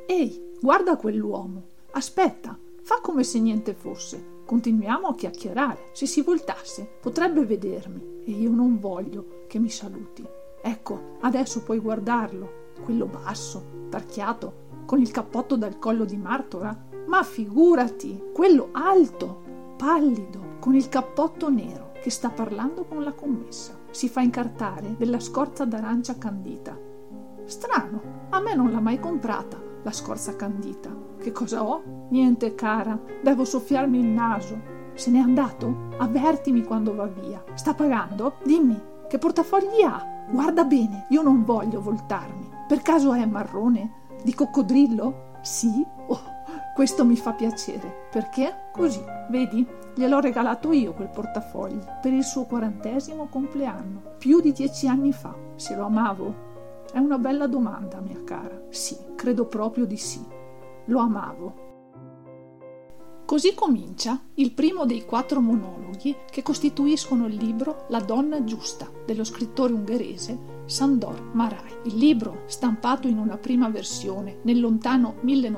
Ehi, guarda quell'uomo, aspetta, fa come se niente fosse. Continuiamo a chiacchierare. Se si voltasse potrebbe vedermi e io non voglio che mi saluti. Ecco, adesso puoi guardarlo, quello basso, tarchiato, con il cappotto dal collo di martora. Ma figurati, quello alto, pallido, con il cappotto nero, che sta parlando con la commessa. Si fa incartare della scorza d'arancia candita. Strano, a me non l'ha mai comprata la scorza candita. Che cosa ho? Niente, cara, devo soffiarmi il naso. Se n'è andato? Avvertimi quando va via. Sta pagando? Dimmi, che portafogli ha? Guarda bene, io non voglio voltarmi. Per caso è marrone? Di coccodrillo? Sì? Oh, questo mi fa piacere. Perché? Così, vedi? Gliel'ho regalato io quel portafogli per il suo 40° compleanno, più di 10 anni fa. Se lo amavo? È una bella domanda, mia cara. Sì, credo proprio di sì. Lo amavo. Così comincia il primo dei 4 monologhi che costituiscono il libro La donna giusta dello scrittore ungherese Sándor Márai. Il libro, stampato in una prima versione nel lontano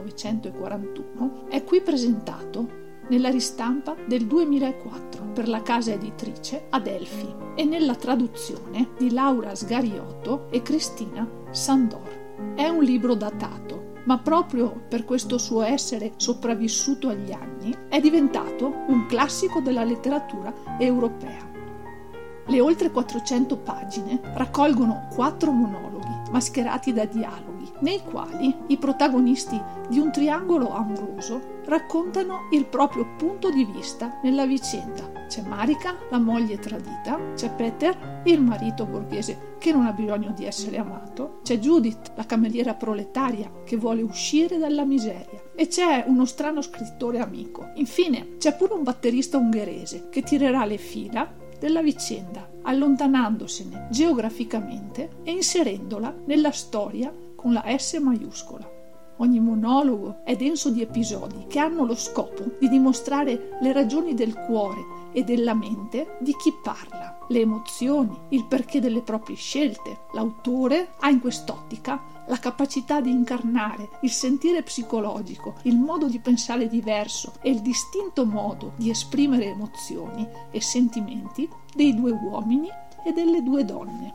1941, è qui presentato nella ristampa del 2004 per la casa editrice Adelphi e nella traduzione di Laura Sgariotto e Cristina Sándor. È un libro datato, ma proprio per questo suo essere sopravvissuto agli anni è diventato un classico della letteratura europea. Le oltre 400 pagine raccolgono 4 monologhi mascherati da dialoghi, nei quali i protagonisti di un triangolo amoroso raccontano il proprio punto di vista nella vicenda. C'è Marika, la moglie tradita, c'è Peter, il marito borghese che non ha bisogno di essere amato, c'è Judith, la cameriera proletaria che vuole uscire dalla miseria, e c'è uno strano scrittore amico. Infine c'è pure un batterista ungherese che tirerà le fila della vicenda, allontanandosene geograficamente e inserendola nella storia con la S maiuscola. Ogni monologo è denso di episodi che hanno lo scopo di dimostrare le ragioni del cuore e della mente di chi parla, le emozioni, il perché delle proprie scelte. L'autore ha in quest'ottica la capacità di incarnare il sentire psicologico, il modo di pensare diverso e il distinto modo di esprimere emozioni e sentimenti dei 2 uomini e delle 2 donne.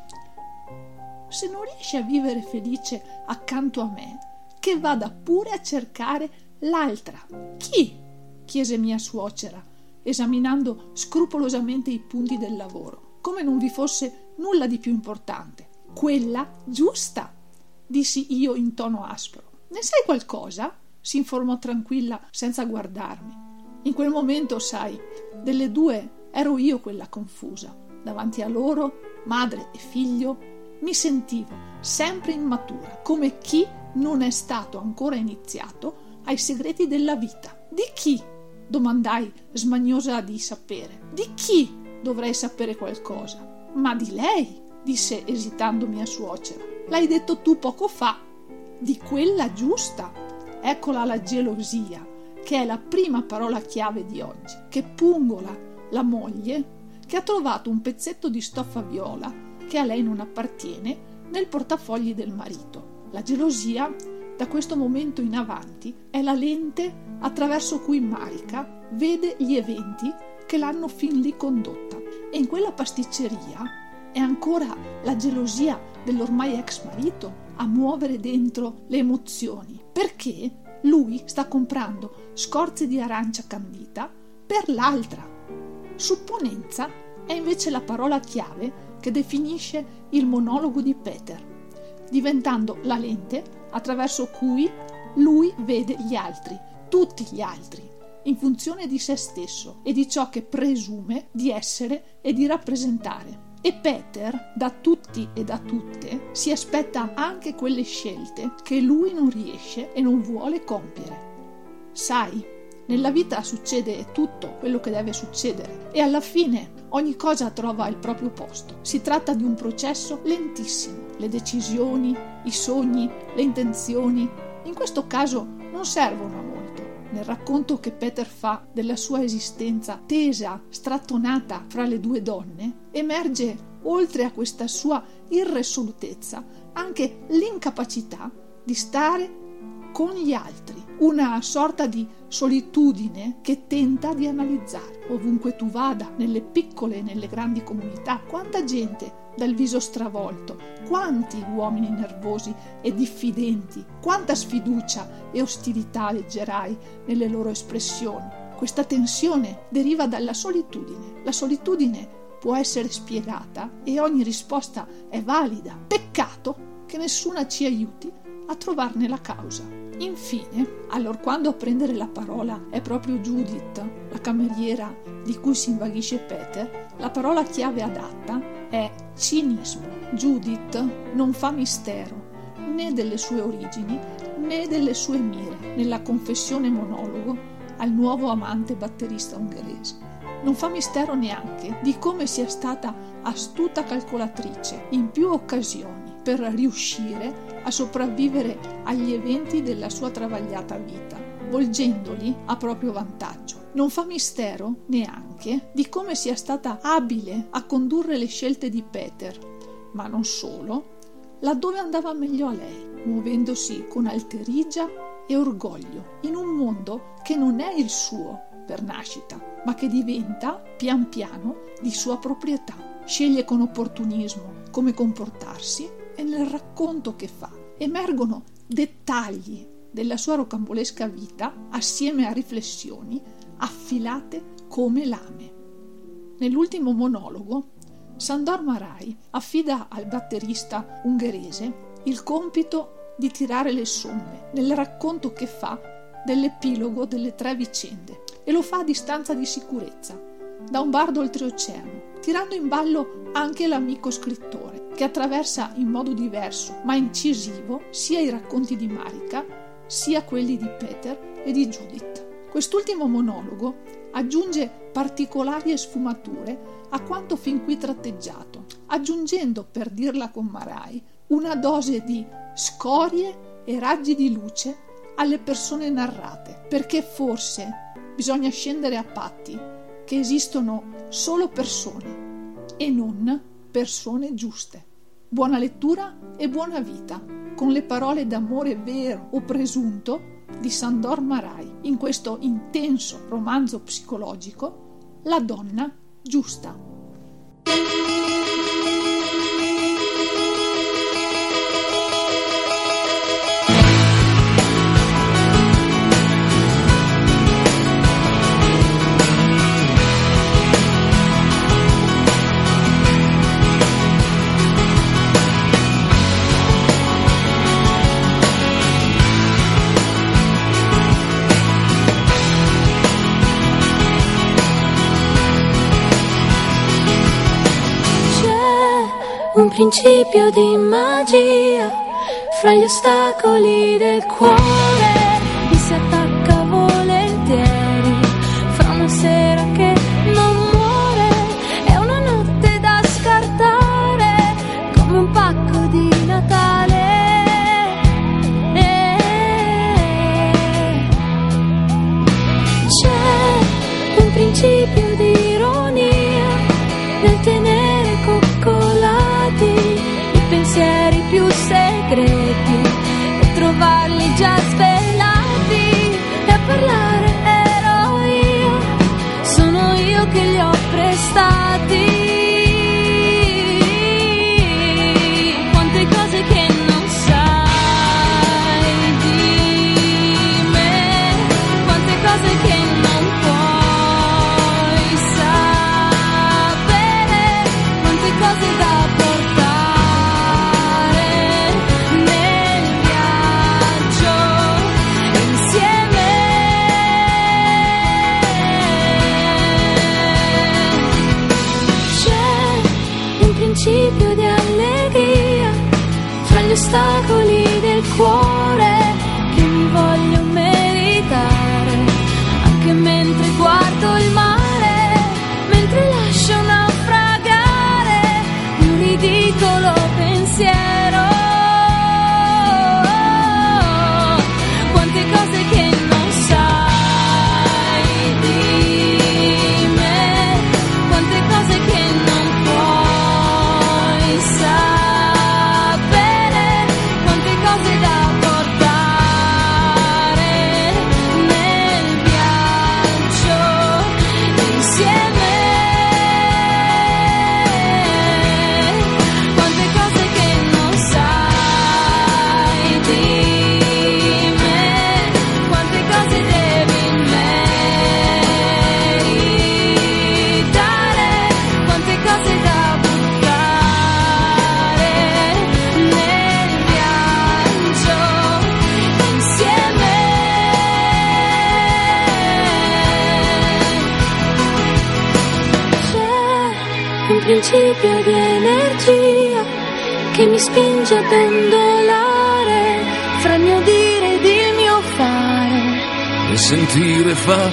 Se non riesce a vivere felice accanto a me, che vada pure a cercare l'altra. Chi? Chiese mia suocera, esaminando scrupolosamente i punti del lavoro, come non vi fosse nulla di più importante. Quella giusta, dissi io in tono aspro. Ne sai qualcosa? Si informò tranquilla senza guardarmi. In quel momento, sai, delle 2 ero io quella confusa. Davanti a loro, madre e figlio, mi sentivo sempre immatura, come chi non è stato ancora iniziato ai segreti della vita. Di chi? Domandai, smaniosa di sapere. Di chi dovrei sapere qualcosa? Ma di lei, disse esitando mia suocera. L'hai detto tu poco fa. Di quella giusta. Eccola la gelosia, che è la prima parola chiave di oggi, che pungola la moglie che ha trovato un pezzetto di stoffa viola che a lei non appartiene nel portafogli del marito. La gelosia, da questo momento in avanti, è la lente attraverso cui Marika vede gli eventi che l'hanno fin lì condotta. E in quella pasticceria è ancora la gelosia dell'ormai ex marito a muovere dentro le emozioni, perché lui sta comprando scorze di arancia candita per l'altra. Supponenza è invece la parola chiave che definisce il monologo di Peter, diventando la lente attraverso cui lui vede gli altri, tutti gli altri, in funzione di se stesso e di ciò che presume di essere e di rappresentare. E Peter, da tutti e da tutte, si aspetta anche quelle scelte che lui non riesce e non vuole compiere. Sai, nella vita succede tutto quello che deve succedere e alla fine ogni cosa trova il proprio posto. Si tratta di un processo lentissimo. Le decisioni, i sogni, le intenzioni, in questo caso non servono a molto. Nel racconto che Peter fa della sua esistenza tesa, strattonata fra le 2 donne, emerge, oltre a questa sua irresolutezza, anche l'incapacità di stare con gli altri, una sorta di solitudine che tenta di analizzare. Ovunque tu vada, nelle piccole e nelle grandi comunità, quanta gente dal viso stravolto, quanti uomini nervosi e diffidenti, quanta sfiducia e ostilità leggerai nelle loro espressioni. Questa tensione deriva dalla solitudine. La solitudine può essere spiegata e ogni risposta è valida. Peccato che nessuna ci aiuti a trovarne la causa. Infine, allorquando a prendere la parola è proprio Judith, la cameriera di cui si invaghisce Peter, la parola chiave adatta è cinismo. Judith non fa mistero né delle sue origini né delle sue mire nella confessione monologo al nuovo amante batterista ungherese. Non fa mistero neanche di come sia stata astuta calcolatrice in più occasioni per riuscire a sopravvivere agli eventi della sua travagliata vita, volgendoli a proprio vantaggio. Non fa mistero neanche di come sia stata abile a condurre le scelte di Peter, ma non solo, laddove andava meglio a lei, muovendosi con alterigia e orgoglio in un mondo che non è il suo per nascita, ma che diventa pian piano di sua proprietà. Sceglie con opportunismo come comportarsi e nel racconto che fa emergono dettagli della sua rocambolesca vita assieme a riflessioni affilate come lame. Nell'ultimo monologo Sándor Márai affida al batterista ungherese il compito di tirare le somme nel racconto che fa dell'epilogo delle 3 vicende e lo fa a distanza di sicurezza da un bar d'oltreoceano, tirando in ballo anche l'amico scrittore che attraversa in modo diverso ma incisivo sia i racconti di Marika sia quelli di Peter e di Judith. Quest'ultimo monologo aggiunge particolari e sfumature a quanto fin qui tratteggiato, aggiungendo, per dirla con Márai, una dose di scorie e raggi di luce alle persone narrate, perché forse bisogna scendere a patti che esistono solo persone e non persone giuste. Buona lettura e buona vita con le parole d'amore vero o presunto di Sándor Márai in questo intenso romanzo psicologico, La donna giusta. Un principio di magia fra gli ostacoli del cuore, mi si attacca volentieri fra una sera che non muore e una notte da scartare come un pacco di Natale. C'è un principio di ironia nel tenere coccolati i pensieri più segreti e trovarli già svelati e a parlare ero io, sono io che li ho prestati. Quante cose che non sai di me, quante cose che non puoi sapere, quante cose da portare nel viaggio insieme. C'è un principio di allegria fra gli ostacoli del cuore che mi voglio meritare, anche mentre guardo il mare, mentre lascio naufragare un ridicolo pensiero. Quante cose che non sai di me, quante cose che non puoi sapere, quante cose da portare principio di energia che mi spinge a dondolare fra il mio dire ed il mio fare. E sentire fa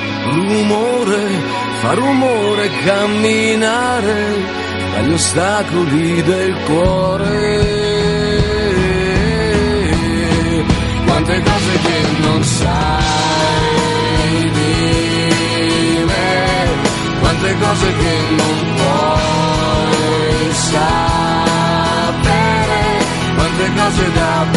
rumore camminare tra gli ostacoli del cuore. Quante cose che non sai dire, quante cose che non puoi sapere, quante cose da